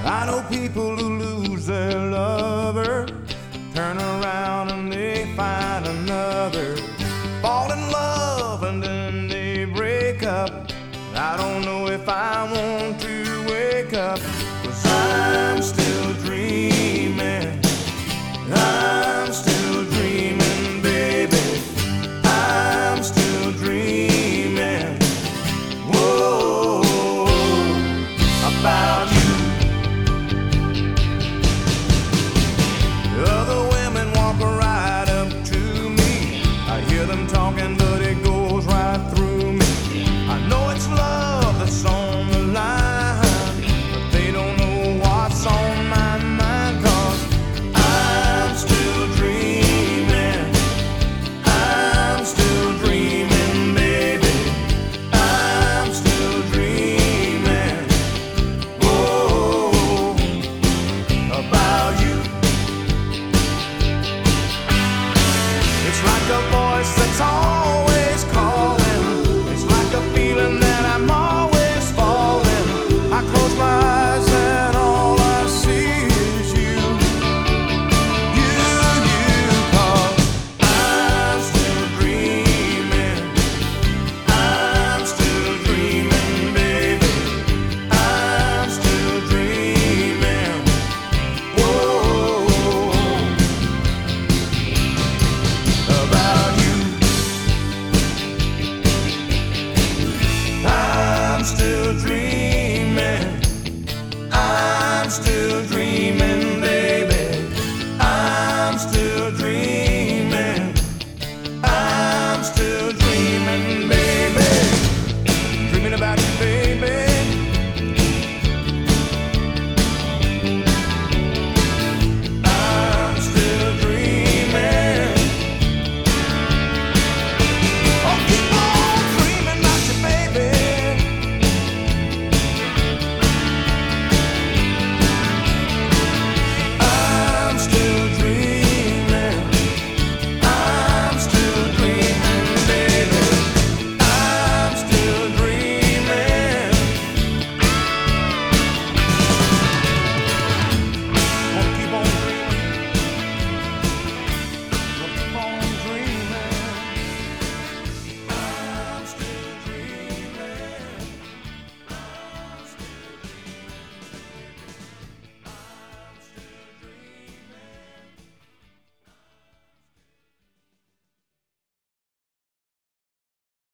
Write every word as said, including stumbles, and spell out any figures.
I know people who lose their lover, turn around and they find another, fall in love and then they break up. I don't know if I want to wake up, 'cause I'm still dreaming. I'm still dreaming, baby. I'm still dreaming. Whoa, about you. Other women walk right up to me. I hear them talking, but it goes right through me. I know it's love that's on the line, but they don't know what's on my mind, 'cause I'm still dreaming. I'm still dreaming, baby. I'm still dreaming. Whoa, about you. It's like a